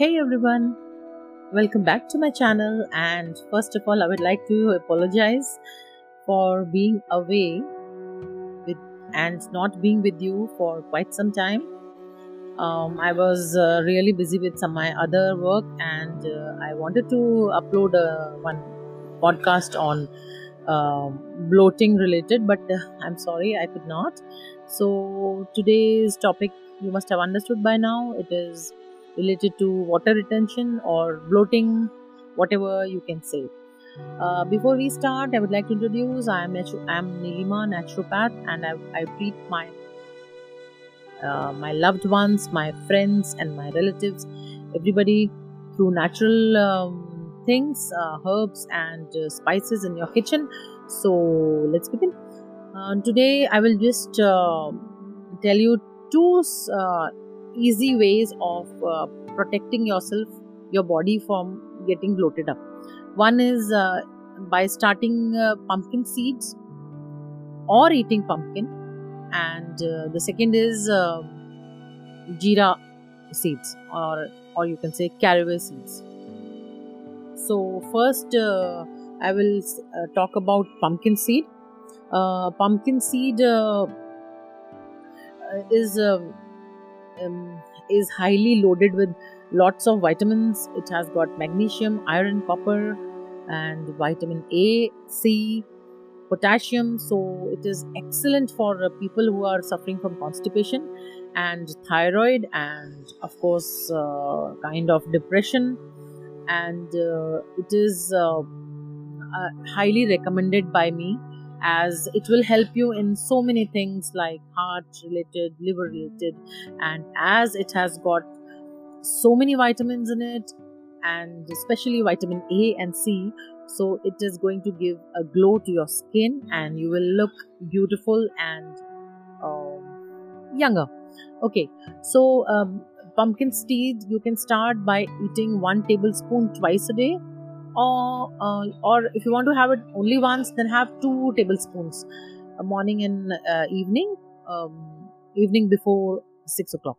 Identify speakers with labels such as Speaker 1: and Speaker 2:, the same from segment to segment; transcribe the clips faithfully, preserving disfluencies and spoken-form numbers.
Speaker 1: Hey everyone, welcome back to my channel. And first of all, I would like to apologize for being away with and not being with you for quite some time. Um, I was uh, really busy with some of my other work, and uh, I wanted to upload uh, one podcast on um bloating related, but uh, I'm sorry I could not. So today's topic, you must have understood by now, it is related to water retention or bloating, whatever you can say. Uh, before we start, I would like to introduce I am natu- I am Nilima, naturopath, and I, I treat my uh, my loved ones, my friends, and my relatives, everybody through natural um, things, uh, herbs and uh, spices in your kitchen. So let's begin. Uh, today, I will just uh, tell you two uh, easy ways of uh, protecting yourself, your body from getting bloated up. One is uh, by starting uh, pumpkin seeds or eating pumpkin, and uh, the second is uh, jeera seeds, or or you can say caraway seeds. So first, uh, I will uh, talk about pumpkin seed. Uh, pumpkin seed uh, is uh, um, is highly loaded with lots of vitamins. It has got magnesium, iron, copper, and vitamin A, C, potassium. So it is excellent for uh, people who are suffering from constipation and thyroid, and of course, uh, kind of depression. And uh, it is uh, uh, highly recommended by me, as it will help you in so many things like heart related, liver related, and as it has got so many vitamins in it, and especially vitamin A and C, so it is going to give a glow to your skin and you will look beautiful and um, younger. Okay, so um, pumpkin seed, you can start by eating one tablespoon twice a day, or uh, or if you want to have it only once, then have two tablespoons, uh, morning and uh, evening, um, evening before six o'clock.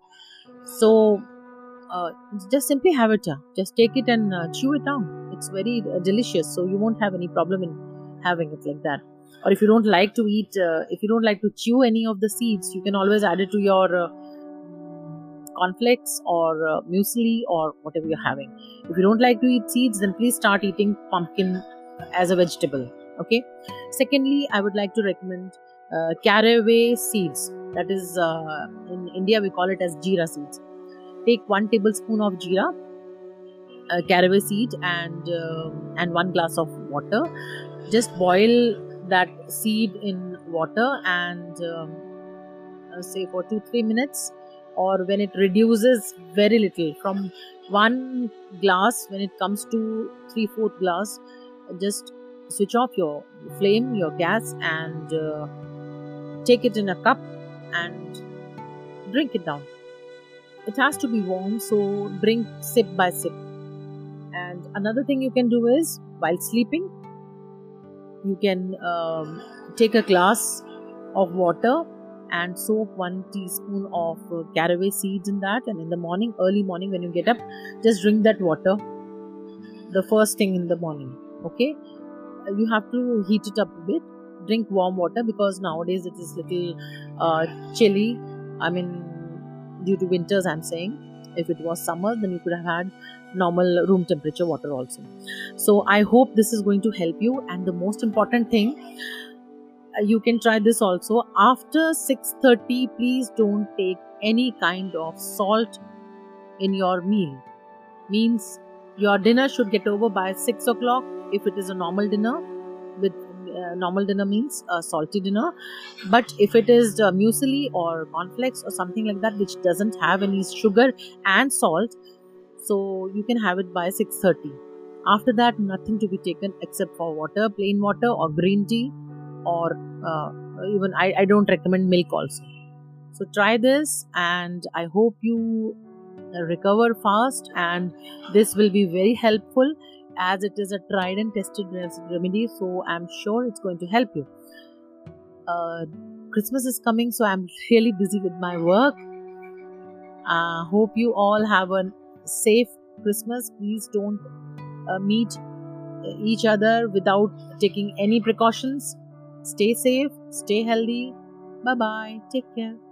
Speaker 1: So uh, just simply have it. Uh, just take it and uh, chew it down. It's very uh, delicious, so you won't have any problem in having it like that. Or if you don't like to eat, uh, if you don't like to chew any of the seeds, you can always add it to your uh, cornflakes or uh, muesli or whatever you're having. If you don't like to eat seeds, then please start eating pumpkin as a vegetable. Okay. Secondly, I would like to recommend uh, caraway seeds. That is, uh, in India we call it as jeera seeds. Take one tablespoon of jeera, uh, caraway seed, and uh, and one glass of water. Just boil that seed in water and um, uh, say for two three minutes, or when it reduces very little from one glass, when it comes to three fourth glass, just switch off your flame, your gas, and uh, take it in a cup and drink it down. It has to be warm, so drink sip by sip. And another thing you can do is, while sleeping, you can um, take a glass of water and soak one teaspoon of uh, caraway seeds in that, and in the morning, early morning when you get up, just drink that water the first thing in the morning. Okay, you have to heat it up a bit. Drink warm water, because nowadays it is little uh, chilly. I mean, due to winters, I'm saying. If it was summer, then you could have had normal room temperature water also. So I hope this is going to help you. And the most important thing, you can try this also. After six thirty, please don't take any kind of salt in your meal. Means your dinner should get over by six o'clock if it is a normal dinner. With uh, normal dinner means a salty dinner. But if it is uh, muesli or cornflakes or something like that, which doesn't have any sugar and salt, so you can have it by six thirty. After that, nothing to be taken except for water, plain water or green tea, or uh, even I, I don't recommend milk also. So try this, and I hope you recover fast, and this will be very helpful, as it is a tried and tested remedy. So I'm sure it's going to help you. Uh, Christmas is coming, so I'm really busy with my work. I uh, hope you all have a safe Christmas, please don't uh, meet each other without taking any precautions. Stay safe, stay healthy. Bye bye. Take care.